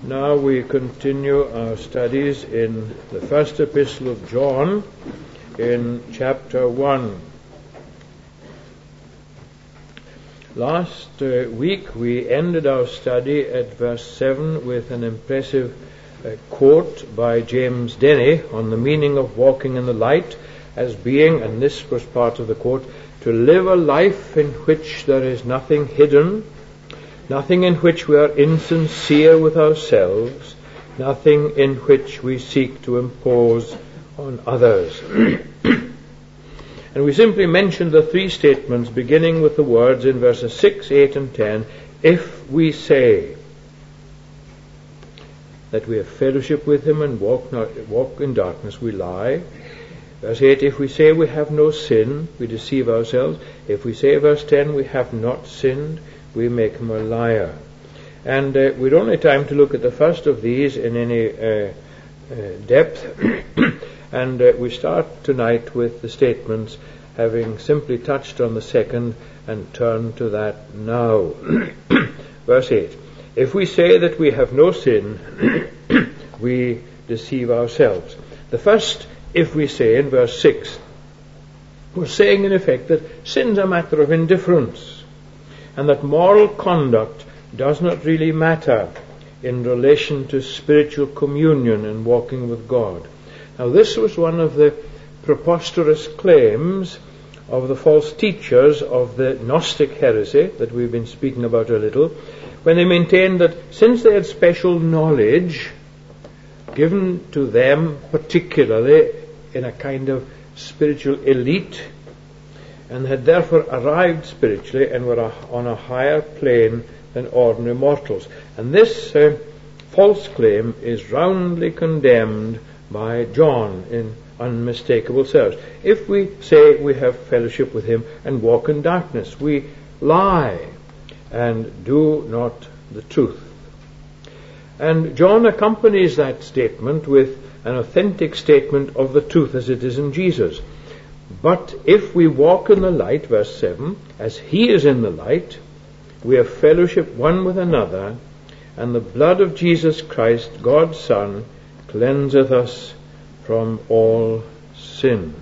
Now we continue our studies in the first epistle of John in chapter 1. Last week we ended our study at verse 7 with an impressive quote by James Denney on the meaning of walking in the light as being, and this was part of the quote, to live a life in which there is nothing hidden, nothing in which we are insincere with ourselves, nothing in which we seek to impose on others. And we simply mentioned the three statements beginning with the words in verses 6, 8 and 10, if we say that we have fellowship with him and walk in darkness, we lie. Verse 8, if we say we have no sin, we deceive ourselves. If we say, verse 10, we have not sinned, we make him a liar. And we don't have time to look at the first of these in any depth. And we start tonight with the statements, having simply touched on the second and turn to that now. Verse 8, if we say that we have no sin, we deceive ourselves. The first, if we say, in verse 6, we're saying in effect that sin's a matter of indifference, and that moral conduct does not really matter in relation to spiritual communion and walking with God. Now this was one of the preposterous claims of the false teachers of the Gnostic heresy that we've been speaking about a little, when they maintained that since they had special knowledge given to them particularly in a kind of spiritual elite, and had therefore arrived spiritually and were on a higher plane than ordinary mortals. And this false claim is roundly condemned by John in unmistakable terms. If we say we have fellowship with him and walk in darkness, we lie and do not the truth. And John accompanies that statement with an authentic statement of the truth as it is in Jesus. But if we walk in the light, verse 7, as he is in the light, we have fellowship one with another, and the blood of Jesus Christ, God's Son, cleanseth us from all sin.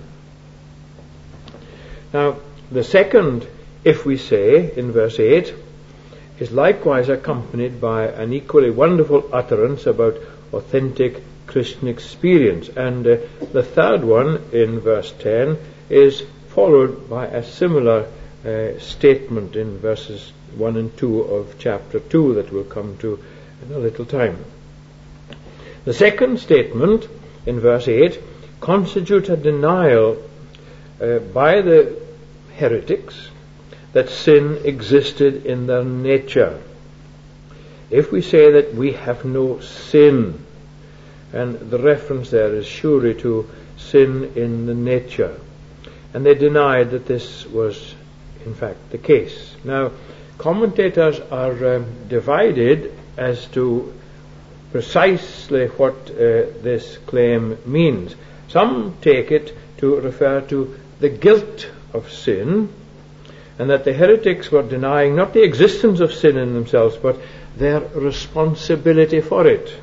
Now, the second, if we say, in verse 8, is likewise accompanied by an equally wonderful utterance about authentic Christian experience. And the third one, in verse 10, is followed by a similar statement in verses 1 and 2 of chapter 2 that we'll come to in a little time. The second statement in verse 8 constitutes a denial by the heretics that sin existed in their nature. If we say that we have no sin, and the reference there is surely to sin in the nature, and they denied that this was in fact the case. Now, commentators are divided as to precisely what this claim means. Some take it to refer to the guilt of sin, and that the heretics were denying not the existence of sin in themselves, but their responsibility for it.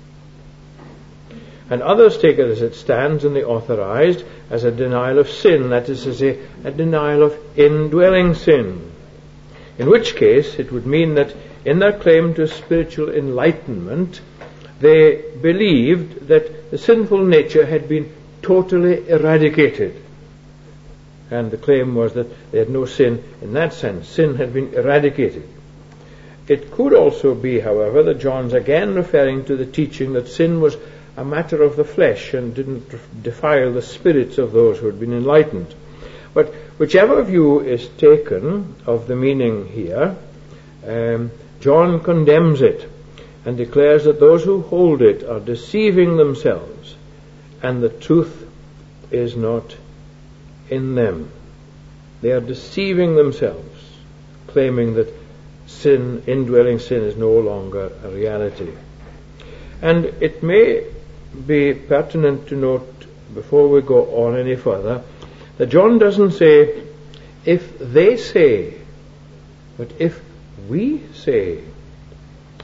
And others take it as it stands in the Authorized as a denial of sin, that is to say, a denial of indwelling sin. In which case it would mean that in their claim to spiritual enlightenment, they believed that the sinful nature had been totally eradicated. And the claim was that they had no sin in that sense. Sin had been eradicated. It could also be, however, that John's again referring to the teaching that sin was a matter of the flesh and didn't defile the spirits of those who had been enlightened. But whichever view is taken of the meaning here, John condemns it and declares that those who hold it are deceiving themselves, and the truth is not in them. They are deceiving themselves, claiming that sin, indwelling sin, is no longer a reality. And it may be pertinent to note, before we go on any further, that John doesn't say, if they say, but if we say.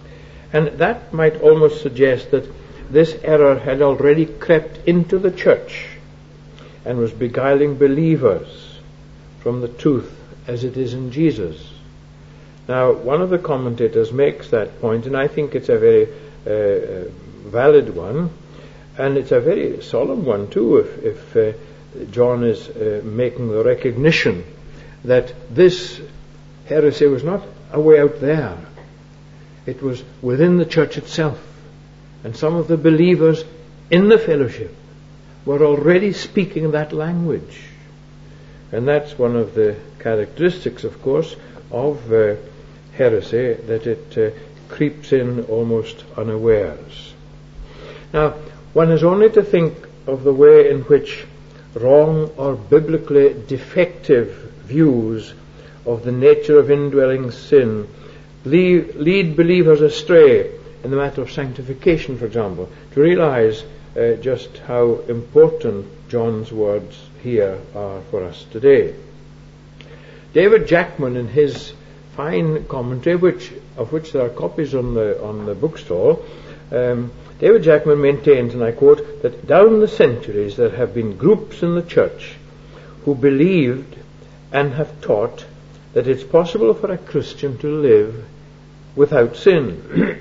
And that might almost suggest that this error had already crept into the church and was beguiling believers from the truth as it is in Jesus. Now, one of the commentators makes that point, and I think it's a very valid one, and it's a very solemn one too, if John is making the recognition that this heresy was not away out there. It was within the church itself. And some of the believers in the fellowship were already speaking that language. And that's one of the characteristics, of course, of heresy, that it creeps in almost unawares. Now, one has only to think of the way in which wrong or biblically defective views of the nature of indwelling sin lead believers astray in the matter of sanctification, for example, to realize just how important John's words here are for us today. David Jackman, in his fine commentary, of which there are copies on the bookstall, David Jackman maintains, and I quote, that down the centuries there have been groups in the church who believed and have taught that it's possible for a Christian to live without sin.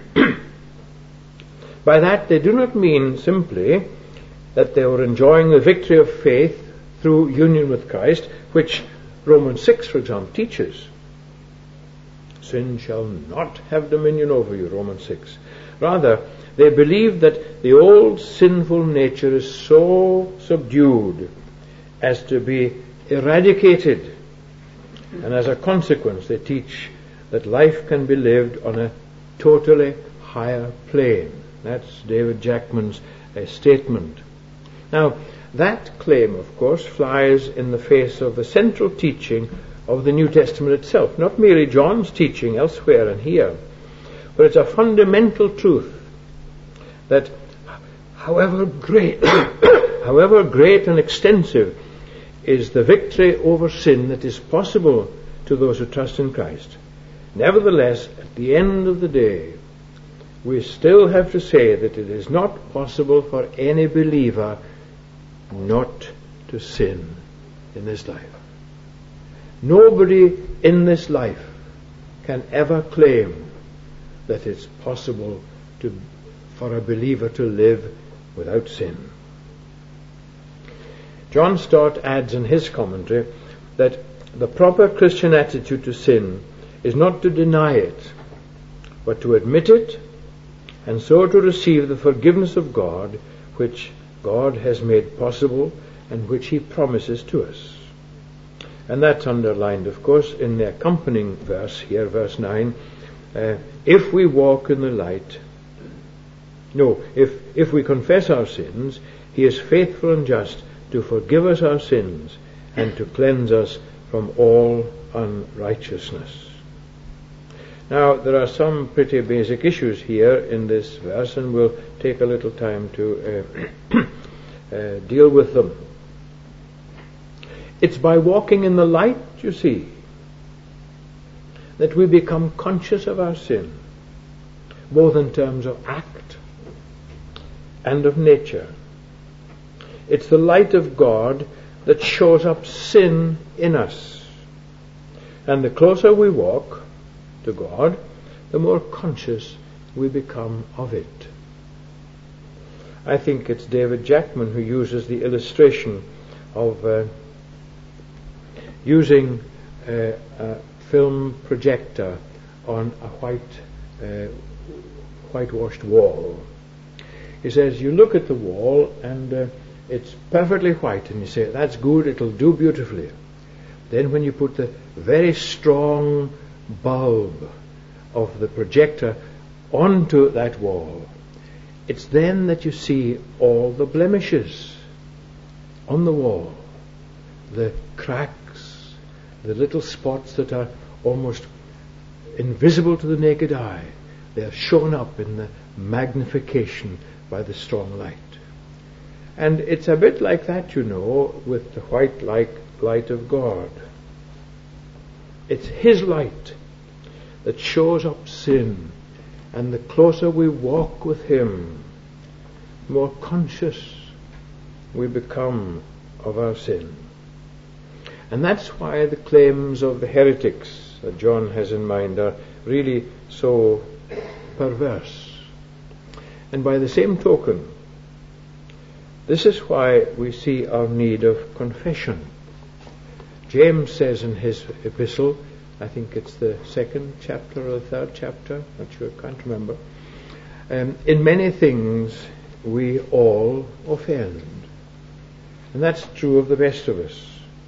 By that they do not mean simply that they were enjoying the victory of faith through union with Christ, which Romans 6, for example, teaches. Sin shall not have dominion over you, Romans 6. Rather, they believe that the old sinful nature is so subdued as to be eradicated. And as a consequence, they teach that life can be lived on a totally higher plane. That's David Jackman's statement. Now, that claim, of course, flies in the face of the central teaching of the New Testament itself, not merely John's teaching elsewhere and here, but it's a fundamental truth that however great and extensive is the victory over sin that is possible to those who trust in Christ, nevertheless, at the end of the day, we still have to say that it is not possible for any believer not to sin in this life. Nobody in this life can ever claim that it's possible for a believer to live without sin. John Stott adds in his commentary that the proper Christian attitude to sin is not to deny it, but to admit it, and so to receive the forgiveness of God, which God has made possible and which He promises to us. And that's underlined, of course, in the accompanying verse here, verse 9. If we walk in the light, if we confess our sins, He is faithful and just to forgive us our sins and to cleanse us from all unrighteousness. Now, there are some pretty basic issues here in this verse, and we'll take a little time to deal with them. It's by walking in the light, you see, that we become conscious of our sin, both in terms of act and of nature. It's the light of God that shows up sin in us. And the closer we walk to God, the more conscious we become of it. I think it's David Jackman who uses the illustration of using a film projector on a whitewashed wall. He says, you look at the wall and it's perfectly white, and you say, that's good, it'll do beautifully. Then when you put the very strong bulb of the projector onto that wall, it's then that you see all the blemishes on the wall, the cracks, the little spots that are almost invisible to the naked eye. They are shown up in the magnification by the strong light. And it's a bit like that, you know, with the white light of God. It's His light that shows up sin And the closer we walk with Him, the more conscious we become of our sin. And that's why the claims of the heretics that John has in mind are really so perverse. And by the same token, this is why we see our need of confession. James says in his epistle, I think it's the 2nd chapter or the 3rd chapter, not sure, can't remember, in many things we all offend. And that's true of the best of us.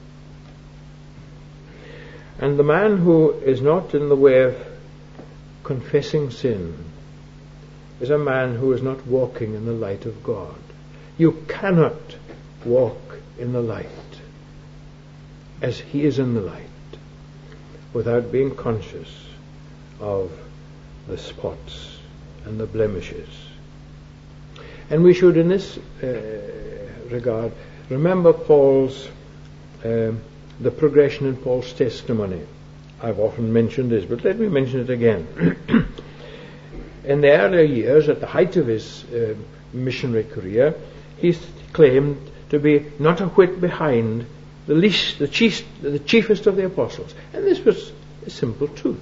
And the man who is not in the way of confessing sin is a man who is not walking in the light of God. You cannot walk in the light as He is in the light without being conscious of the spots and the blemishes. And we should, in this regard, remember Paul's the progression in Paul's testimony. I've often mentioned this, but let me mention it again. In the earlier years, at the height of his missionary career, he claimed to be not a whit behind the chiefest of the apostles. And this was a simple truth.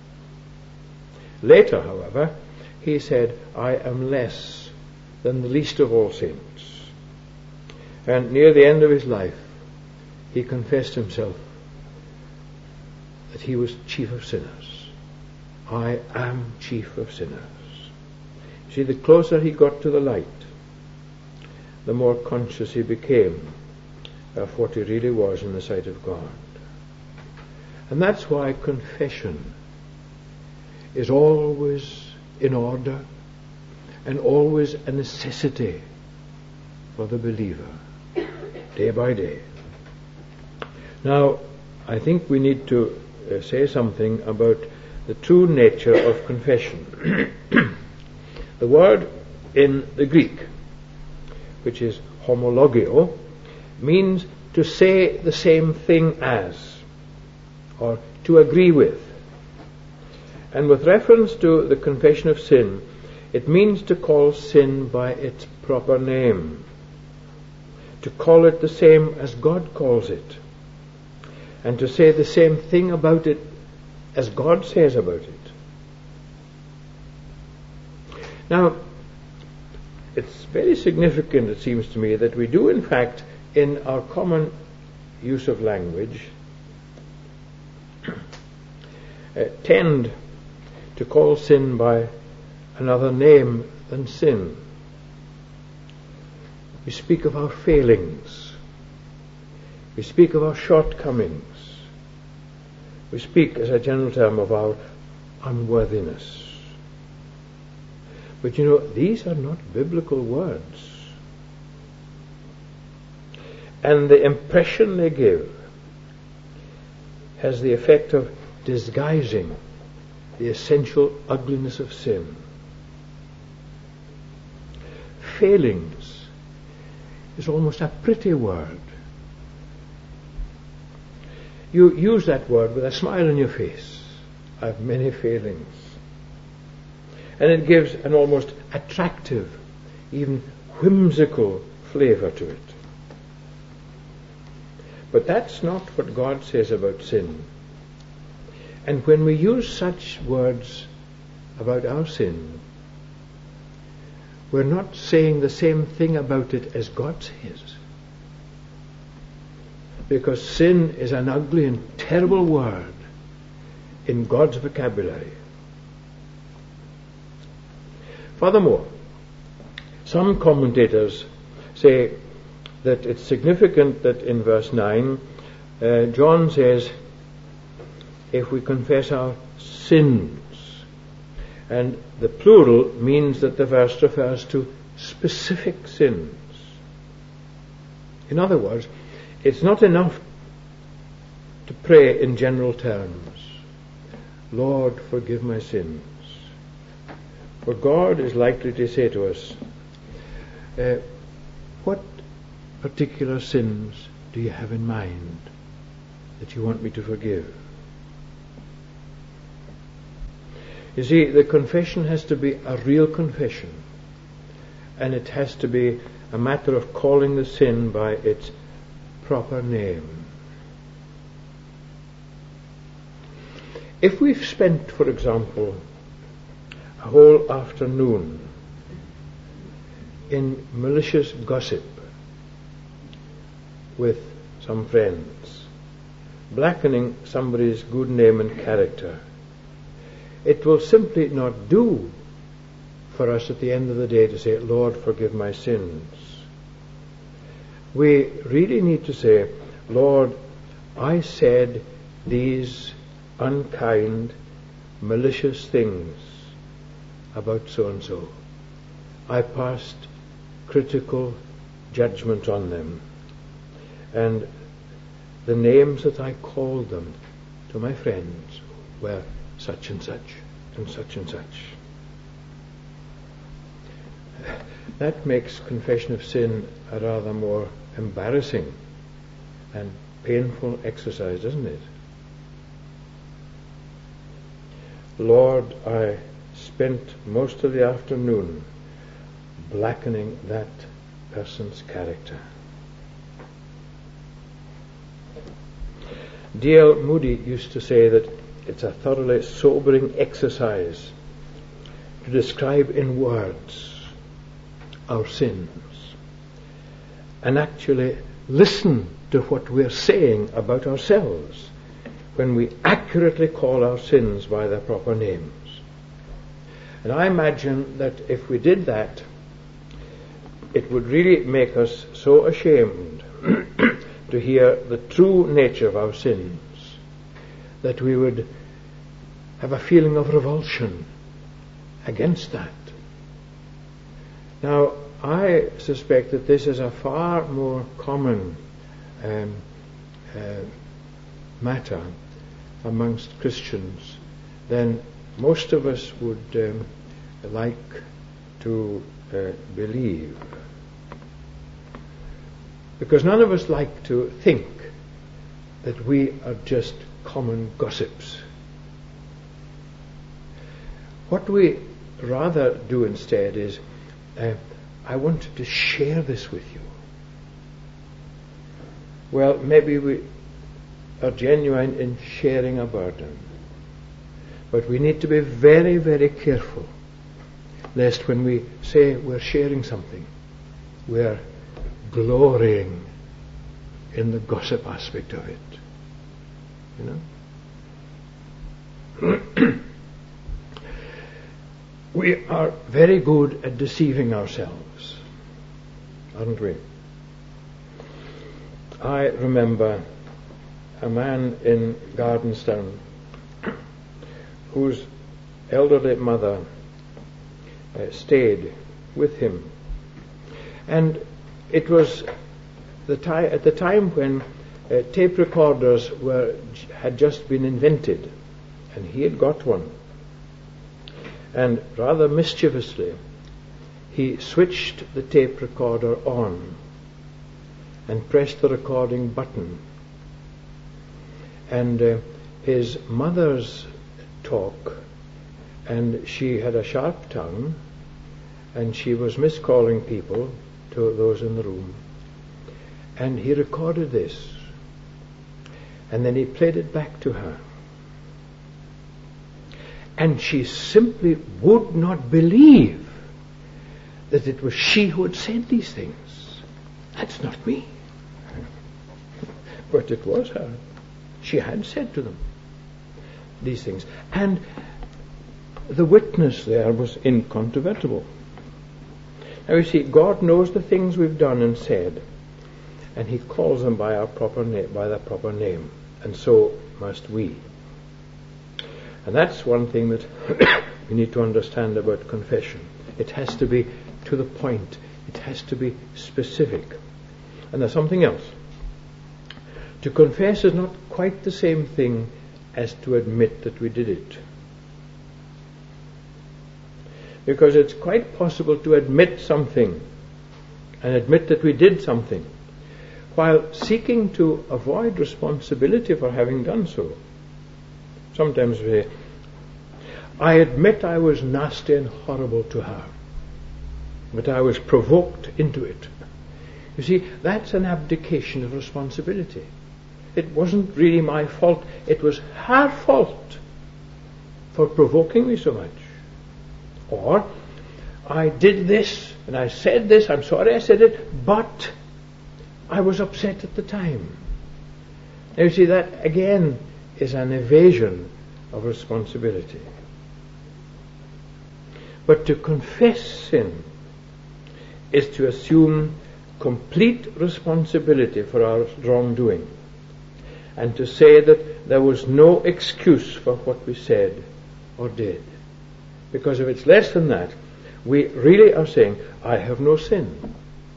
Later, however, he said, I am less than the least of all saints. And near the end of his life, he confessed himself that he was chief of sinners. I am chief of sinners. See, the closer he got to the light, the more conscious he became of what he really was in the sight of God. And that's why confession is always in order and always a necessity for the believer, day by day. Now, I think we need to say something about the true nature of confession. The word in the Greek, which is homologio, means to say the same thing as, or to agree with. And with reference to the confession of sin, it means to call sin by its proper name, to call it the same as God calls it, and to say the same thing about it as God says about it. Now, it's very significant, it seems to me, that we do in fact, in our common use of language, tend to call sin by another name than sin. We speak of our failings. We speak of our shortcomings. We speak, as a general term, of our unworthiness. But you know, these are not biblical words. And the impression they give has the effect of disguising the essential ugliness of sin. Failings is almost a pretty word. You use that word with a smile on your face. I have many failings. And it gives an almost attractive, even whimsical flavour to it. But that's not what God says about sin. And when we use such words about our sin, we're not saying the same thing about it as God says. Because sin is an ugly and terrible word in God's vocabulary. Furthermore, some commentators say that it's significant that in verse 9, John says, if we confess our sins. And the plural means that the verse refers to specific sins. In other words, it's not enough to pray in general terms, Lord, forgive my sins. For God is likely to say to us, what particular sins do you have in mind that you want me to forgive? You see, the confession has to be a real confession, and it has to be a matter of calling the sin by its proper name. If we've spent, for example, a whole afternoon in malicious gossip with some friends, blackening somebody's good name and character, it will simply not do for us at the end of the day to say, Lord, forgive my sins. We really need to say, Lord, I said these unkind, malicious things about so-and-so. I passed critical judgment on them. And the names that I called them to my friends were such and such and such and such. That makes confession of sin a rather more embarrassing and painful exercise, doesn't it? Lord, I spent most of the afternoon blackening that person's character. D.L. Moody used to say that it's a thoroughly sobering exercise to describe in words our sins and actually listen to what we're saying about ourselves when we accurately call our sins by their proper names. And I imagine that if we did that, it would really make us so ashamed to hear the true nature of our sins that we would have a feeling of revulsion against that. Now, I suspect that this is a far more common matter amongst Christians than most of us would like to believe. Because none of us like to think that we are just common gossips. What we rather do instead is, I wanted to share this with you. Well, maybe we are genuine in sharing a burden, but we need to be very, very careful lest when we say we're sharing something, we're glorying in the gossip aspect of it. You know? We are very good at deceiving ourselves, aren't we? I remember a man in Gardenstown whose elderly mother stayed with him, and it was at the time when tape recorders had just been invented, and he had got one. And rather mischievously, he switched the tape recorder on and pressed the recording button. And his mother's talk, and she had a sharp tongue, and she was miscalling people to those in the room. And he recorded this, and then he played it back to her. And she simply would not believe that it was she who had said these things. That's not me. But it was her. She had said to them these things. And the witness there was incontrovertible. Now you see, God knows the things we've done and said, and He calls them by their proper name, and so must we. And that's one thing that we need to understand about confession. It has to be to the point. It has to be specific. And there's something else. To confess is not quite the same thing as to admit that we did it. Because it's quite possible to admit something and admit that we did something while seeking to avoid responsibility for having done so. Sometimes we say, I admit I was nasty and horrible to her, but I was provoked into it. You see, that's an abdication of responsibility. It wasn't really my fault. It was her fault for provoking me so much. Or, I did this, and I said this, I'm sorry I said it, but I was upset at the time. Now you see, that again is an evasion of responsibility. But to confess sin is to assume complete responsibility for our wrongdoing, and to say that there was no excuse for what we said or did. Because if it's less than that, we really are saying, I have no sin.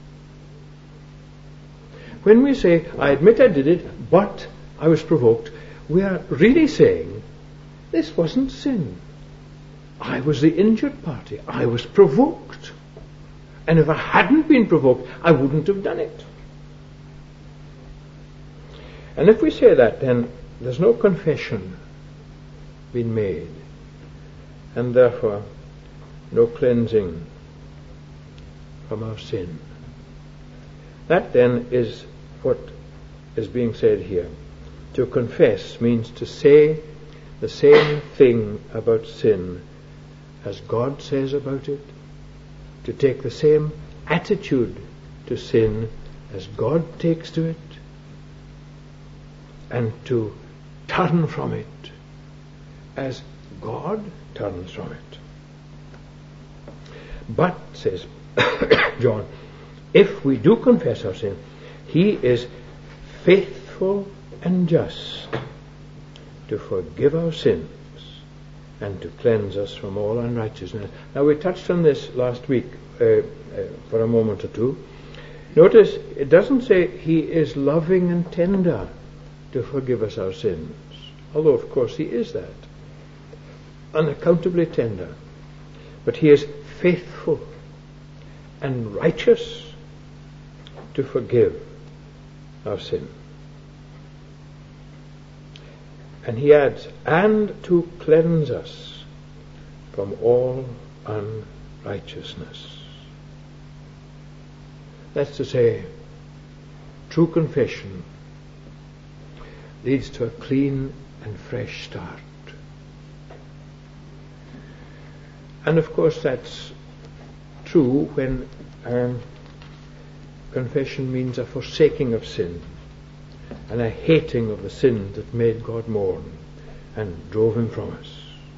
When we say, I admit I did it, but I was provoked, we are really saying, this wasn't sin. I was the injured party. I was provoked. And if I hadn't been provoked, I wouldn't have done it. And if we say that, then there's no confession been made, and therefore no cleansing from our sin. That then is what is being said here. To confess means to say the same thing about sin as God says about it, to take the same attitude to sin as God takes to it, and to turn from it as God turns from it. But, says John, if we do confess our sin, He is faithful and just to forgive our sins and to cleanse us from all unrighteousness. Now, we touched on this last week for a moment or two. Notice, it doesn't say He is loving and tender to forgive us our sins, although of course He is that, unaccountably tender. But He is faithful and righteous to forgive our sin. And He adds, and to cleanse us from all unrighteousness. That's to say, true confession leads to a clean and fresh start. And of course that's true when confession means a forsaking of sin and a hating of the sin that made God mourn and drove Him from us.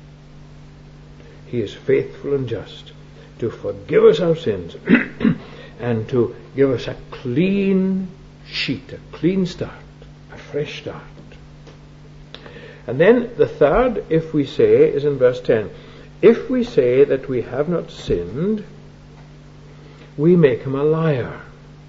He is faithful and just to forgive us our sins and to give us a clean sheet, a clean start, a fresh start. And then the third, if we say, is in verse 10. If we say that we have not sinned, we make Him a liar,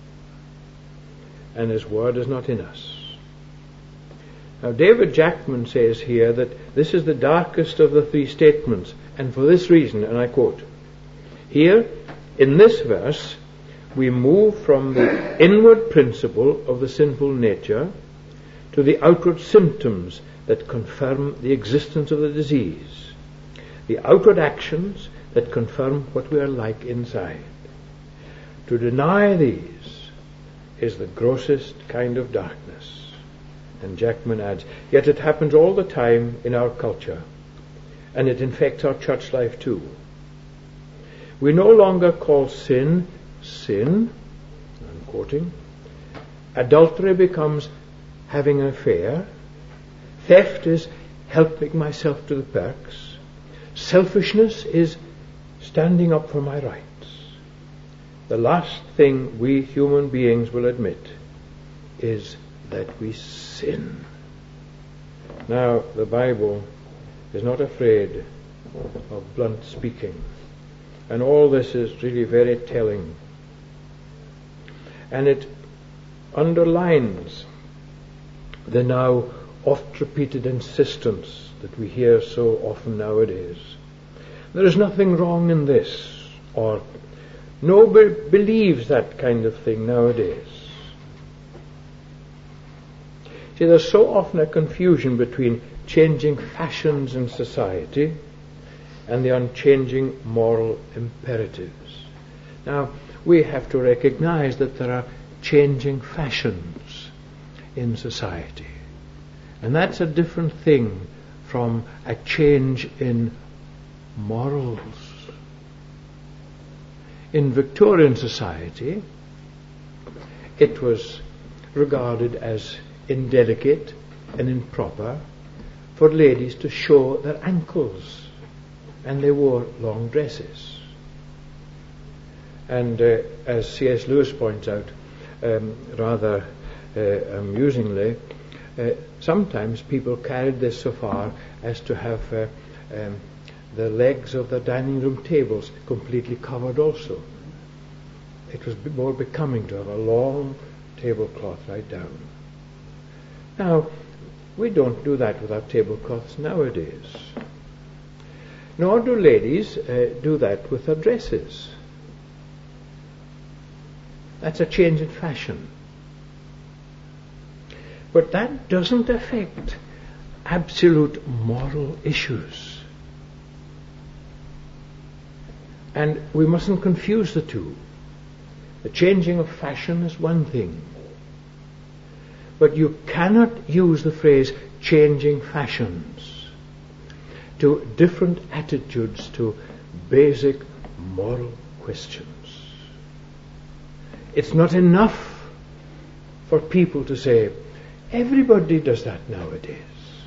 and His word is not in us. Now, David Jackman says here that this is the darkest of the three statements, and for this reason, and I quote, here, in this verse, we move from the inward principle of the sinful nature to the outward symptoms that confirm the existence of the disease, the outward actions that confirm what we are like inside. To deny these is the grossest kind of darkness. And Jackman adds, yet it happens all the time in our culture, and it infects our church life too. We no longer call sin, sin, I'm quoting. Adultery becomes having an affair. Theft is helping myself to the perks. Selfishness is standing up for my rights. The last thing we human beings will admit is that we sin. Now, the Bible is not afraid of blunt speaking, and all this is really very telling. And it underlines the now oft-repeated insistence that we hear so often nowadays. There is nothing wrong in this, or nobody believes that kind of thing nowadays. See, there's so often a confusion between changing fashions in society and the unchanging moral imperatives. Now, we have to recognize that there are changing fashions in society. And that's a different thing from a change in morals. In Victorian society, it was regarded as indelicate and improper for ladies to show their ankles, and they wore long dresses. And as C.S. Lewis points out, rather amusingly, sometimes people carried this so far as to have the legs of the dining room tables completely covered also. It was more becoming to have a long tablecloth right down. Now, we don't do that with our tablecloths nowadays. Nor do ladies do that with their dresses. That's a change in fashion. But that doesn't affect absolute moral issues. And we mustn't confuse the two. The changing of fashion is one thing. But you cannot use the phrase changing fashions to different attitudes to basic moral questions. It's not enough for people to say, everybody does that nowadays.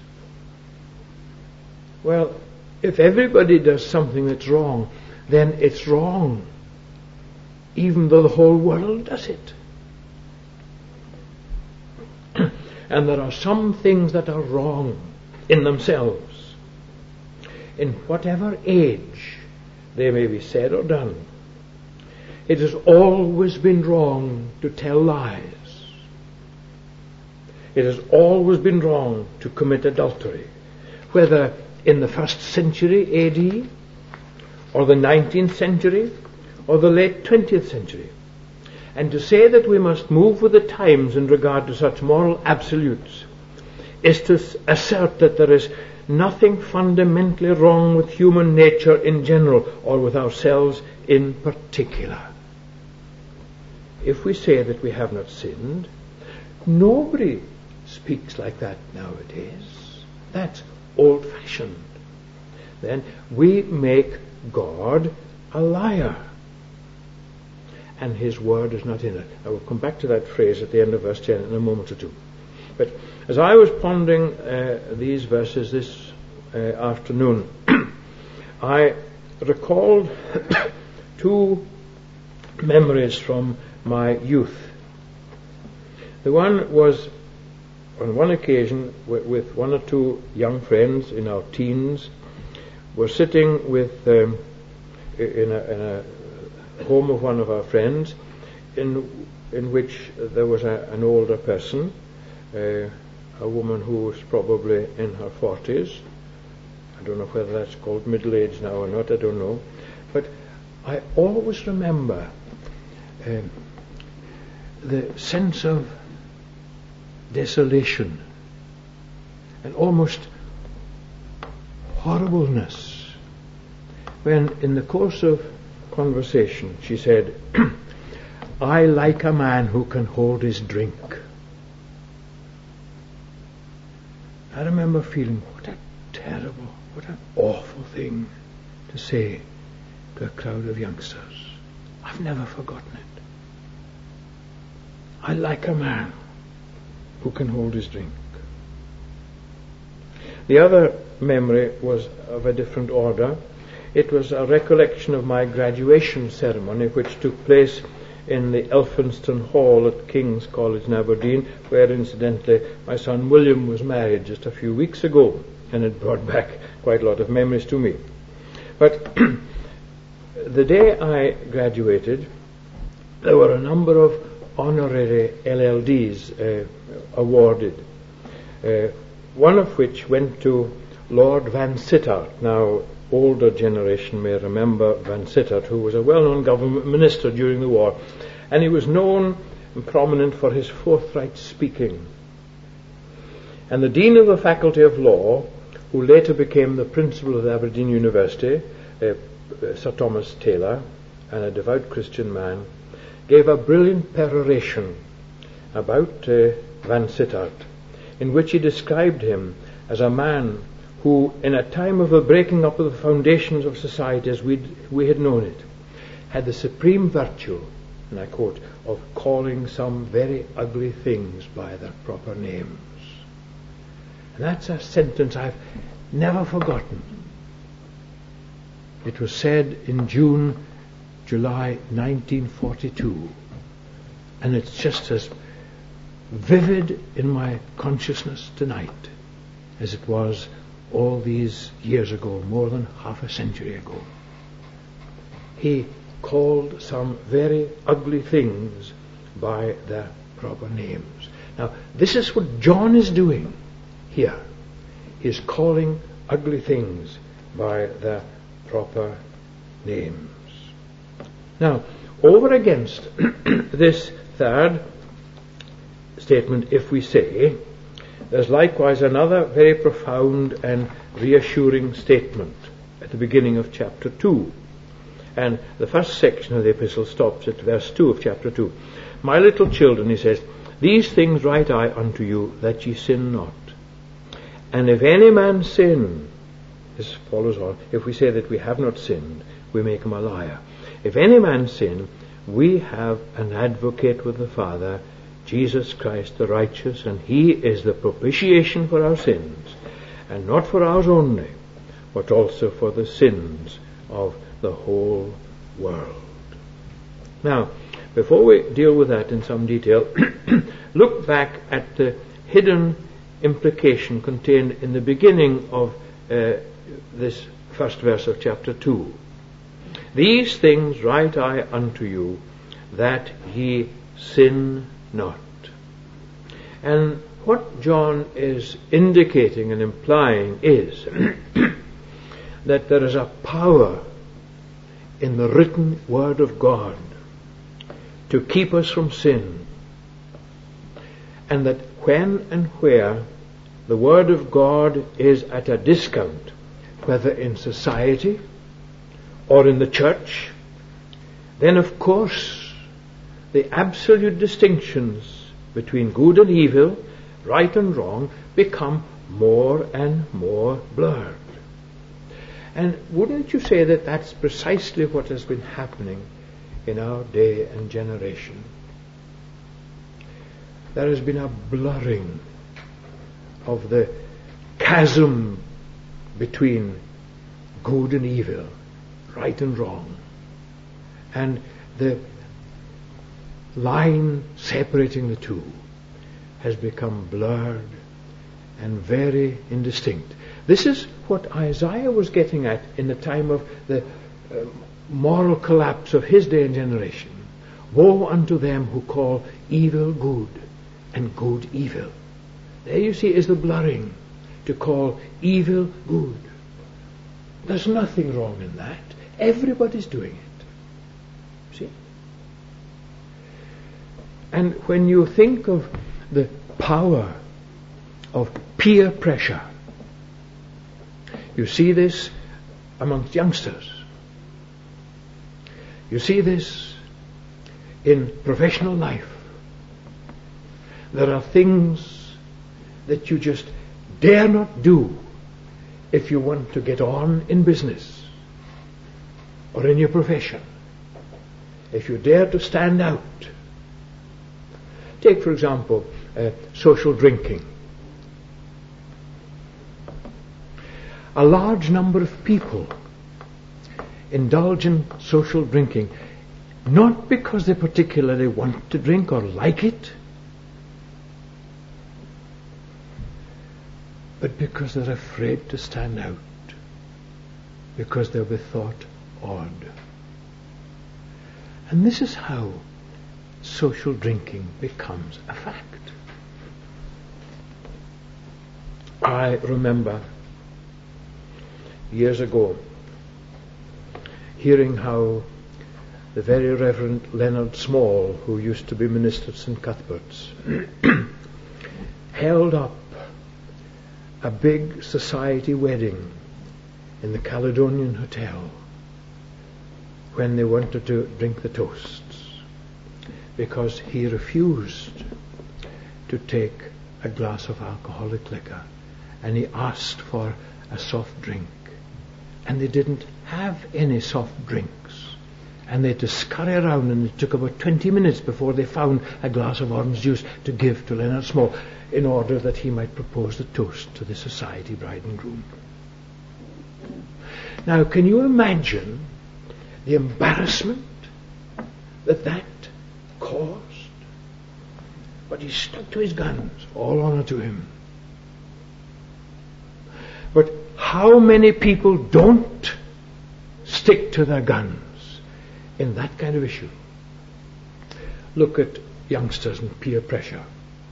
Well, if everybody does something that's wrong, then it's wrong, even though the whole world does it. And there are some things that are wrong in themselves, in whatever age they may be said or done. It has always been wrong to tell lies. It has always been wrong to commit adultery, whether in the 1st century AD, or the 19th century, or the late 20th century. And to say that we must move with the times in regard to such moral absolutes is to assert that there is nothing fundamentally wrong with human nature in general, or with ourselves in particular. If we say that we have not sinned, nobody speaks like that nowadays. That's old-fashioned. Then we make God a liar, and his word is not in it. I will come back to that phrase at the end of verse 10 in a moment or two. But as I was pondering these verses this afternoon, I recalled two memories from my youth. The one was on one occasion with one or two young friends in our teens. We're sitting with in a home of one of our friends, in which there was an older person, a woman who was probably in her 40s. I don't know whether that's called middle age now or not, I don't know. But I always remember the sense of desolation and almost horribleness when, in the course of conversation, she said, I like a man who can hold his drink. I remember feeling, what a terrible, what an awful thing to say to a crowd of youngsters. I've never forgotten it. I like a man who can hold his drink. The other memory was of a different order. It was a recollection of my graduation ceremony, which took place in the Elphinston Hall at King's College in Aberdeen, where incidentally my son William was married just a few weeks ago, and it brought back quite a lot of memories to me. But the day I graduated, there were a number of honorary LLDs awarded, one of which went to Lord Van Sittart. Now, older generation may remember Van Sittart, who was a well-known government minister during the war, and he was known and prominent for his forthright speaking. And the Dean of the Faculty of Law who later became the principal of Aberdeen University, Sir Thomas Taylor, and a devout Christian man, gave a brilliant peroration about Van Sittart, in which he described him as a man who, in a time of the breaking up of the foundations of society as we had known it, had the supreme virtue, and I quote, of calling some very ugly things by their proper names. And that's a sentence I've never forgotten. It was said in July 1942, and it's just as vivid in my consciousness tonight as it was all these years ago, more than half a century ago. He called some very ugly things by their proper names. Now, this is what John is doing here. He's calling ugly things by their proper names. Now, over against this third statement, if we say, there's likewise another very profound and reassuring statement at the beginning of chapter 2. And the first section of the epistle stops at verse 2 of chapter 2. My little children, he says, these things write I unto you, that ye sin not. And if any man sin, this follows on, if we say that we have not sinned, we make him a liar. If any man sin, we have an advocate with the Father, Jesus Christ the righteous, and he is the propitiation for our sins, and not for ours only, but also for the sins of the whole world. Now, before we deal with that in some detail, look back at the hidden implication contained in the beginning of this first verse of chapter 2. These things write I unto you, that ye sin not. And what John is indicating and implying is that there is a power in the written word of God to keep us from sin, and that when and where the word of God is at a discount, whether in society or in the church, then of course the absolute distinctions between good and evil, right and wrong, become more and more blurred. And wouldn't you say that that's precisely what has been happening in our day and generation? There has been a blurring of the chasm between good and evil, right and wrong, and the line separating the two has become blurred and very indistinct. This is what Isaiah was getting at in the time of the moral collapse of his day and generation. Woe unto them who call evil good and good evil. There you see is the blurring, to call evil good. There's nothing wrong in that. Everybody's doing it. See? And when you think of the power of peer pressure, you see this amongst youngsters. You see this in professional life. There are things that you just dare not do if you want to get on in business or in your profession. If you dare to stand out. Take, for example, social drinking. A large number of people indulge in social drinking, not because they particularly want to drink or like it, but because they're afraid to stand out, because they'll be thought odd. And this is how social drinking becomes a fact. I remember years ago hearing how the very Reverend Leonard Small, who used to be minister at St. Cuthbert's, held up a big society wedding in the Caledonian Hotel when they wanted to drink the toasts, because he refused to take a glass of alcoholic liquor and he asked for a soft drink, and they didn't have any soft drinks, and they had to scurry around, and it took about 20 minutes before they found a glass of orange juice to give to Leonard Small in order that he might propose the toast to the society bride and groom. Now, can you imagine the embarrassment that caused? But he stuck to his guns. All honor to him. But how many people don't stick to their guns in that kind of issue? Look at youngsters and peer pressure.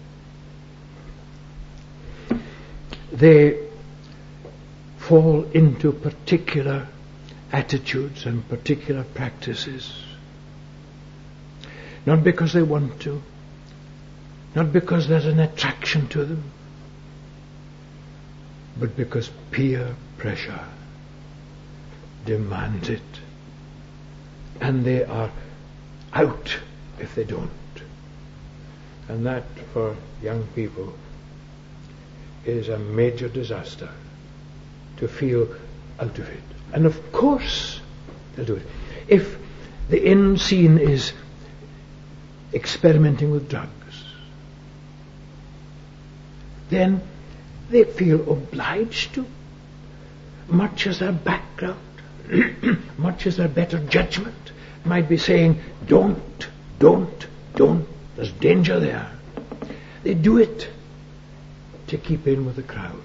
They fall into particular attitudes and particular practices, not because they want to, not because there's an attraction to them, but because peer pressure demands it, and they are out if they don't. And that, for young people, is a major disaster, to feel out of it. And of course they'll do it. If the end scene is experimenting with drugs, then they feel obliged to, much as their background, much as their better judgment might be saying, don't, there's danger there. They do it to keep in with the crowd.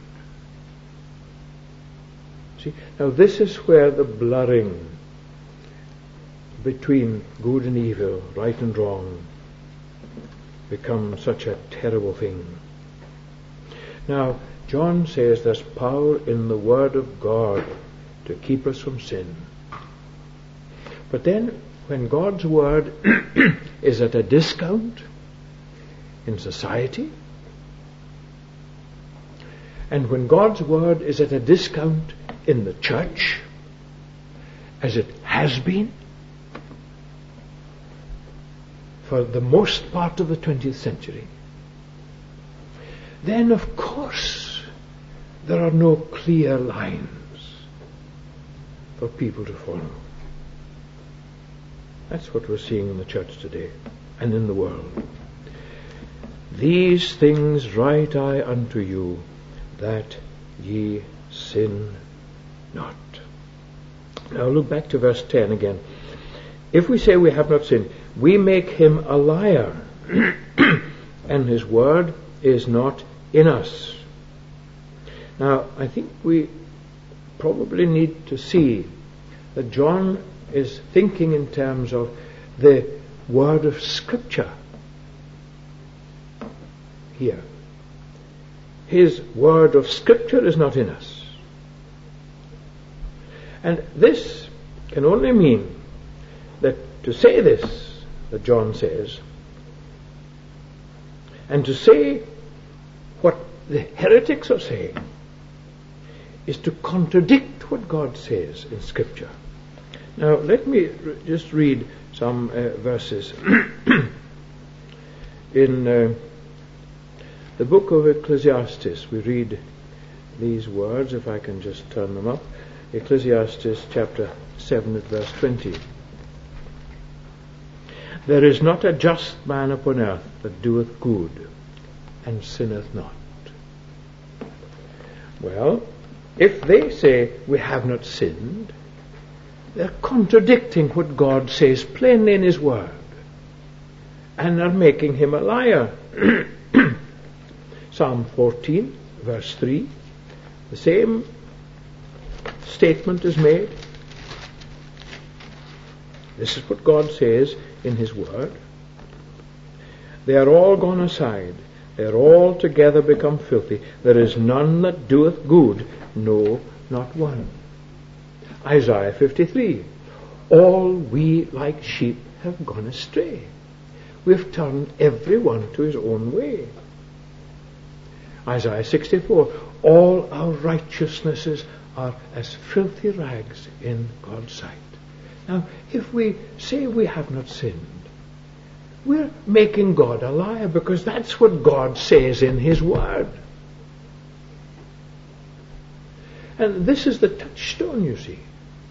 See, now this is where the blurring between good and evil, right and wrong, becomes such a terrible thing. Now, John says there's power in the Word of God to keep us from sin. But then, when God's Word is at a discount in society, and when God's Word is at a discount in the church, as it has been for the most part of the 20th century, then of course there are no clear lines for people to follow. That's what we're seeing in the church today and in the world. These things write I unto you, that ye sin not. Now look back to verse 10 again. If we say we have not sinned, we make him a liar, and his word is not in us. Now, I think we probably need to see that John is thinking in terms of the word of Scripture here. His word of Scripture is not in us. And this can only mean that to say this, that John says, and to say what the heretics are saying, is to contradict what God says in Scripture. Now, let me just read some verses. In the book of Ecclesiastes, we read these words, if I can just turn them up. Ecclesiastes chapter 7 at verse 20. There is not a just man upon earth that doeth good, and sinneth not. Well, if they say we have not sinned, they're contradicting what God says plainly in His Word, and are making Him a liar. Psalm 14, verse 3, the same statement is made. This is what God says in His Word. They are all gone aside. They are all together become filthy. There is none that doeth good, no, not one. Isaiah 53. All we like sheep have gone astray. We have turned every one to his own way. Isaiah 64. all our righteousnesses are as filthy rags in God's sight. Now, if we say we have not sinned, we're making God a liar, because that's what God says in His Word. And this is the touchstone, you see.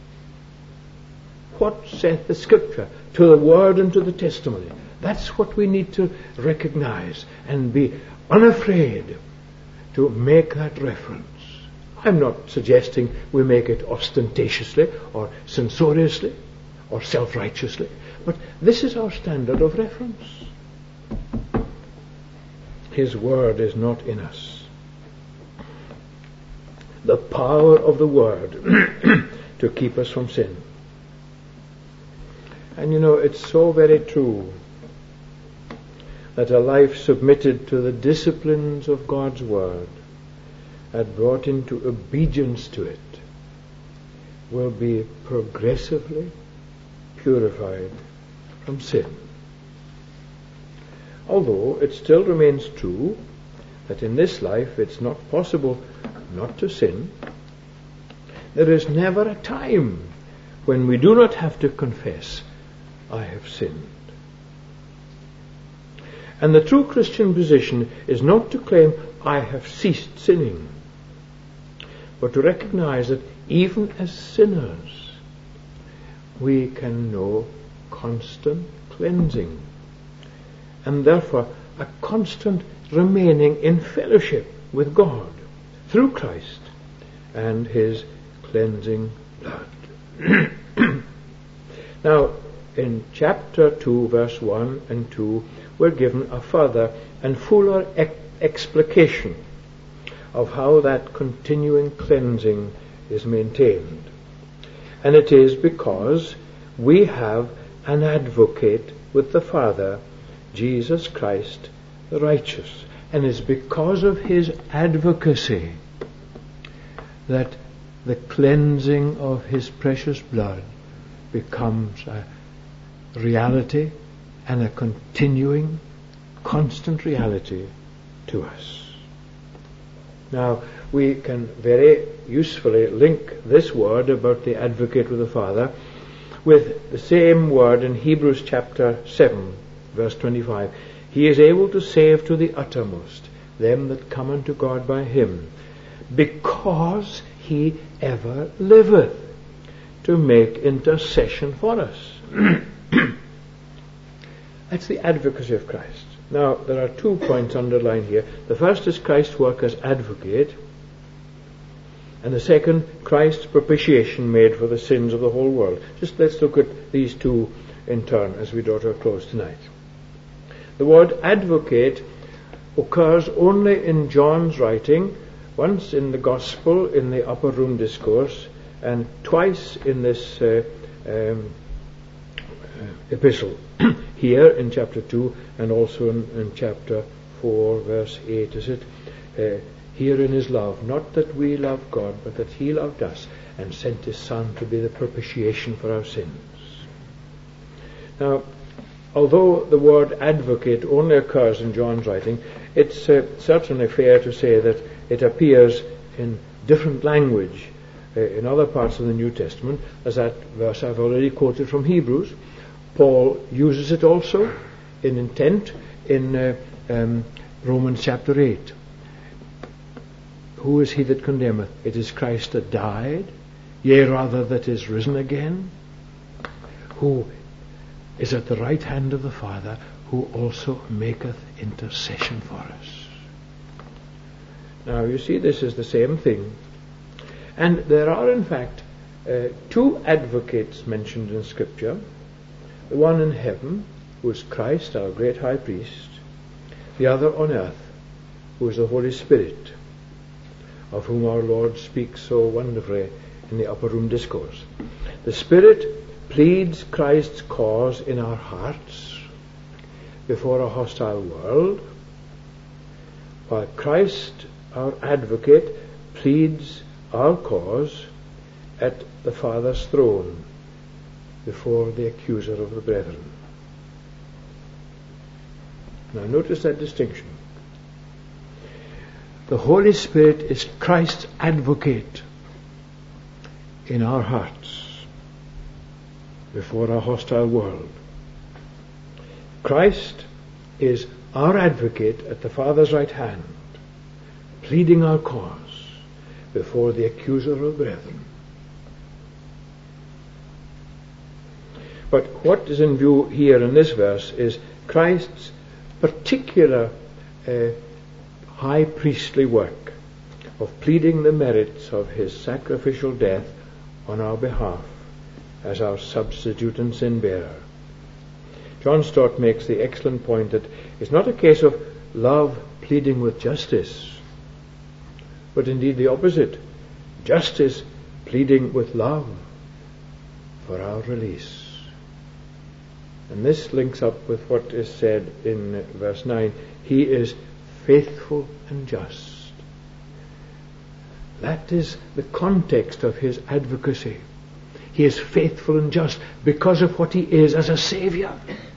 What saith the Scripture? To the Word and to the testimony. That's what we need to recognize and be unafraid to make that reference. I'm not suggesting we make it ostentatiously or censoriously or self-righteously, but this is our standard of reference. His Word is not in us. The power of the Word to keep us from sin. And it's so very true that a life submitted to the disciplines of God's Word and brought into obedience to it will be progressively purified from sin. Although it still remains true that in this life it's not possible not to sin, there is never a time when we do not have to confess, I have sinned. And the true Christian position is not to claim, I have ceased sinning, but to recognize that even as sinners, we can know constant cleansing, and therefore a constant remaining in fellowship with God through Christ and His cleansing blood. Now, in chapter 2, verse 1 and 2, we're given a further and fuller explication of how that continuing cleansing is maintained. And it is because we have an advocate with the Father, Jesus Christ the righteous. And it's because of His advocacy that the cleansing of His precious blood becomes a reality and a continuing, constant reality to us. Now, we can very usefully link this word about the advocate with the Father with the same word in Hebrews chapter 7, verse 25. He is able to save to the uttermost them that come unto God by Him, because He ever liveth to make intercession for us. That's the advocacy of Christ. Now, there are 2 points underlined here. The first is Christ's work as advocate, and the second, Christ's propitiation made for the sins of the whole world. Just let's look at these 2 in turn as we draw to a close tonight. The word advocate occurs only in John's writing, once in the Gospel in the Upper Room Discourse, and twice in this epistle. Here in chapter 2 and also in chapter 4, verse 8, is it? Here in His love, not that we love God, but that He loved us and sent His Son to be the propitiation for our sins. Now, although the word advocate only occurs in John's writing, it's certainly fair to say that it appears in different language in other parts of the New Testament, as that verse I've already quoted from Hebrews. Paul uses it also in intent in Romans chapter 8. Who is he that condemneth? It is Christ that died, yea, rather that is risen again, who is at the right hand of the Father, who also maketh intercession for us. Now, you see, this is the same thing. And there are, in fact, 2 advocates mentioned in Scripture. The one in heaven, who is Christ, our great high priest. The other on earth, who is the Holy Spirit, of whom our Lord speaks so wonderfully in the Upper Room Discourse. The Spirit pleads Christ's cause in our hearts before a hostile world, while Christ, our advocate, pleads our cause at the Father's throne before the accuser of the brethren. Now notice that distinction. The Holy Spirit is Christ's advocate in our hearts before a hostile world. Christ is our advocate at the Father's right hand, pleading our cause before the accuser of brethren. But what is in view here in this verse is Christ's particular high priestly work of pleading the merits of his sacrificial death on our behalf as our substitute and sin bearer. John Stott makes the excellent point that it's not a case of love pleading with justice, but indeed the opposite. Justice pleading with love for our release. And this links up with what is said in verse 9. He is faithful and just. That is the context of his advocacy. He is faithful and just because of what he is as a Saviour.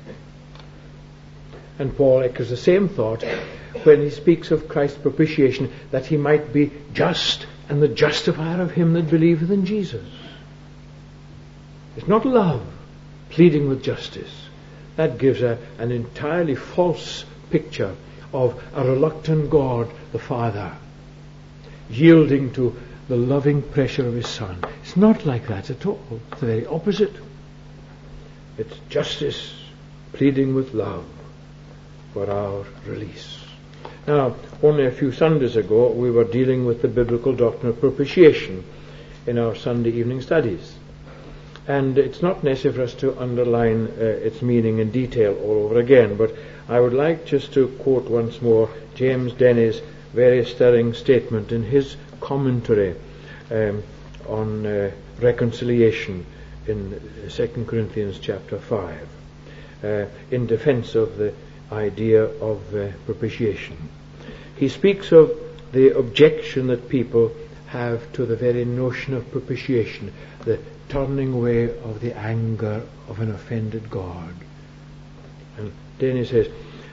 And Paul echoes the same thought when he speaks of Christ's propitiation, that he might be just and the justifier of him that believeth in Jesus. It's not love pleading with justice. That gives an entirely false picture of a reluctant God the Father yielding to the loving pressure of his Son. It's not like that at all. It's the very opposite. It's justice pleading with love for our release. Now, only a few Sundays ago we were dealing with the biblical doctrine of propitiation in our Sunday evening studies. And it's not necessary for us to underline its meaning in detail all over again, but I would like just to quote once more James Denny's very stirring statement in his commentary on reconciliation in 2 Corinthians chapter 5 in defense of the idea of propitiation. He speaks of the objection that people have to the very notion of propitiation, the turning away of the anger of an offended God. And then he says,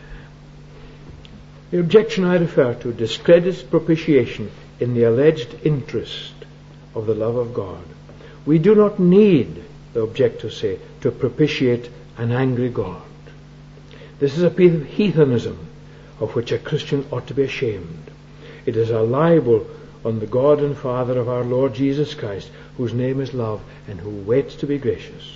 the objection I refer to discredits propitiation in the alleged interest of the love of God. We do not need, the objectors say, to propitiate an angry God. This is a piece of heathenism of which a Christian ought to be ashamed. It is a libel on the God and Father of our Lord Jesus Christ, whose name is love and who waits to be gracious.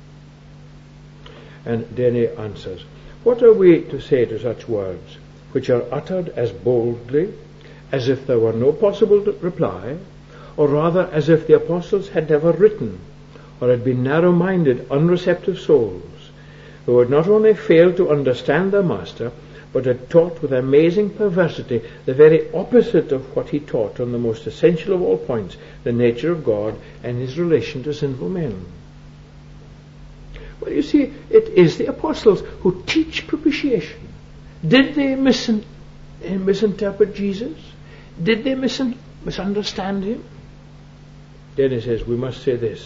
And then he answers, what are we to say to such words, which are uttered as boldly as if there were no possible reply, or rather as if the apostles had never written, or had been narrow-minded, unreceptive souls, who had not only failed to understand their Master, but had taught with amazing perversity the very opposite of what he taught on the most essential of all points, the nature of God and his relation to sinful men. Well, you see, it is the apostles who teach propitiation. Did they misinterpret Jesus? Did they misunderstand him? Then he says, we must say this.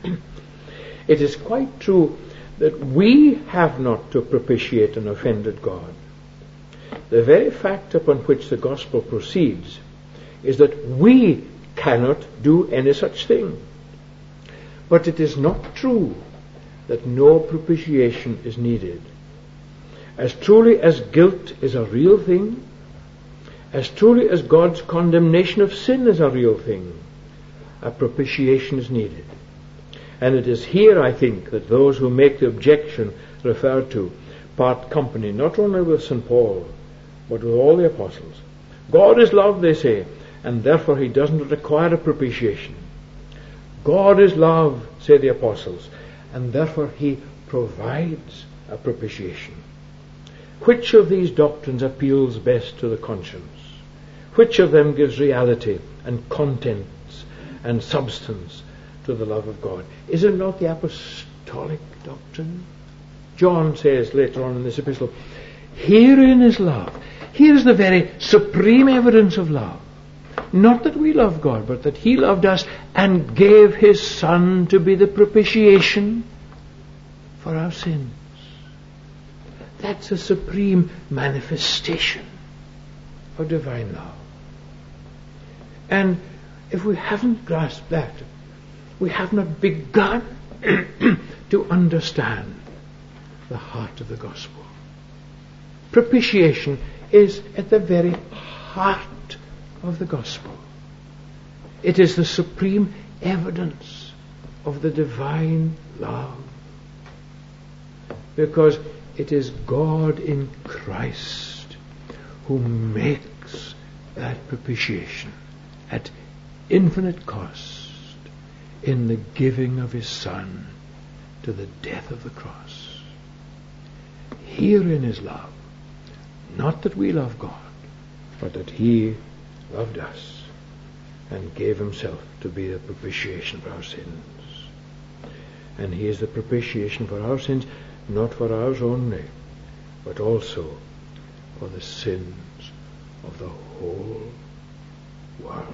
It is quite true that we have not to propitiate an offended God. The very fact upon which the gospel proceeds is that we cannot do any such thing. But it is not true that no propitiation is needed. As truly as guilt is a real thing, as truly as God's condemnation of sin is a real thing, a propitiation is needed. And it is here, I think, that those who make the objection referred to part company not only with St. Paul, but with all the apostles. God is love, they say, and therefore he doesn't require a propitiation. God is love, say the apostles, and therefore he provides a propitiation. Which of these doctrines appeals best to the conscience? Which of them gives reality and contents and substance to the love of God? Is it not the apostolic doctrine? John says later on in this epistle, herein is love. Here is the very supreme evidence of love. Not that we love God, but that he loved us and gave his Son to be the propitiation for our sins. That's a supreme manifestation of divine love. And if we haven't grasped that, we have not begun to understand the heart of the gospel. Propitiation is at the very heart of the gospel. It is the supreme evidence of the divine love, because it is God in Christ who makes that propitiation at infinite cost in the giving of his Son to the death of the cross. Herein is love. Not that we love God, but that he loved us and gave himself to be the propitiation for our sins. And he is the propitiation for our sins, not for ours only, but also for the sins of the whole world.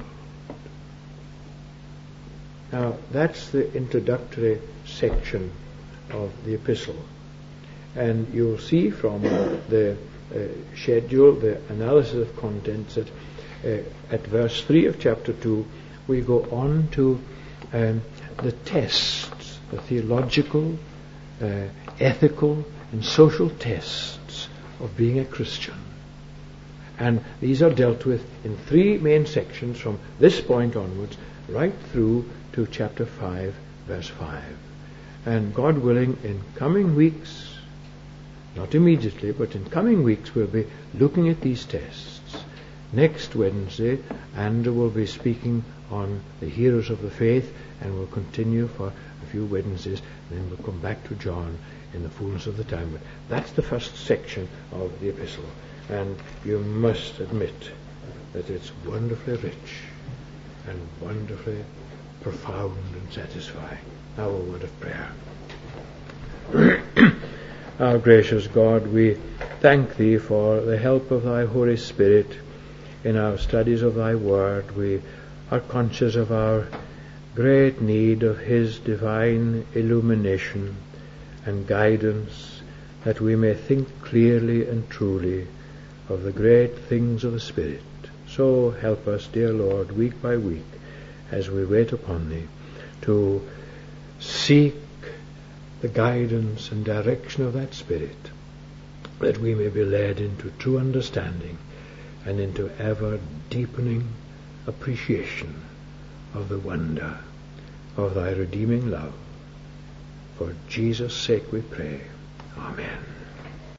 Now, that's the introductory section of the epistle. And you'll see from the schedule, the analysis of contents, that at verse 3 of chapter 2, we go on to the tests, the theological, ethical, and social tests of being a Christian. And these are dealt with in 3 main sections from this point onwards, right through to chapter 5, verse 5. And God willing, in coming weeks, not immediately, but in coming weeks, we'll be looking at these tests. Next Wednesday, Andrew will be speaking on the heroes of the faith, and we'll continue for a few Wednesdays, and then we'll come back to John in the fullness of the time. But that's the first section of the epistle, and you must admit that it's wonderfully rich and wonderfully profound and satisfying. Now a word of prayer. Our gracious God, we thank Thee for the help of Thy Holy Spirit in our studies of Thy Word. We are conscious of our great need of His divine illumination and guidance, that we may think clearly and truly of the great things of the Spirit. So help us, dear Lord, week by week, as we wait upon Thee, to seek the guidance and direction of that Spirit, that we may be led into true understanding and into ever deepening appreciation of the wonder of Thy redeeming love. For Jesus' sake we pray. Amen.